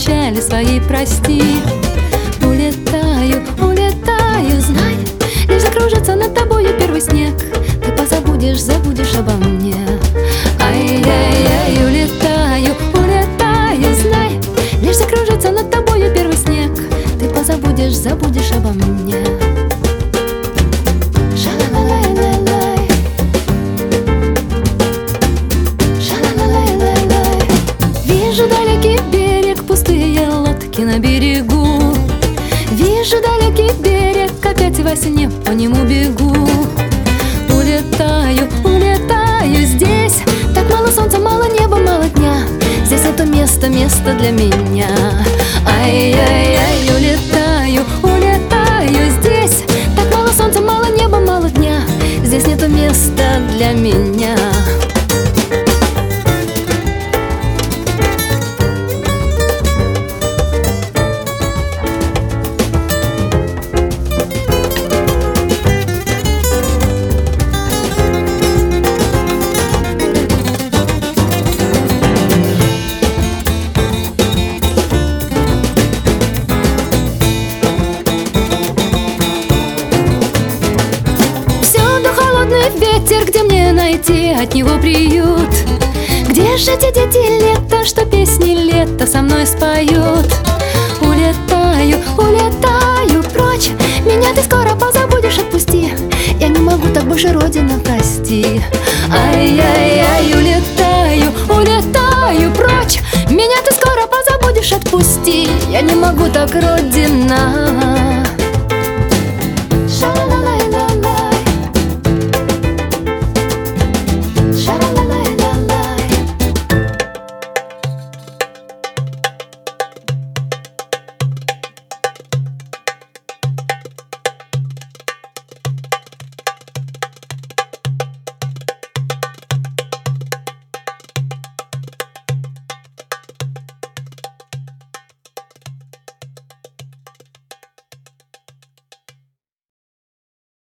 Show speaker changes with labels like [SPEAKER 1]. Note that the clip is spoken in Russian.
[SPEAKER 1] печали своей прости. Улетаю, улетаю, знай, лишь закружится над тобою первый снег, ты позабудешь, забудешь обо мне. Ай-яй-яй, улетаю, улетаю, знай, лишь закружится над тобою первый снег, ты позабудешь, забудешь обо мне. Вижу далекий берег, пустые лодки на берегу. Вижу далекий берег, опять во сне по нему бегу. Улетаю, улетаю, здесь так мало солнца, мало неба, мало дня. Здесь это место, место для меня. Ай-яй-яй, улетаю, улетаю, здесь так мало солнца, мало неба, мало дня. Здесь нету места для меня. Ветер, где мне найти от него приют? Где же те дети лета, что песни лета со мной споют? Улетаю, улетаю прочь, меня ты скоро позабудешь, отпусти. Я не могу так больше, Родина, прости. Ай-яй-яй, улетаю, улетаю прочь, меня ты скоро позабудешь, отпусти. Я не могу так, Родина.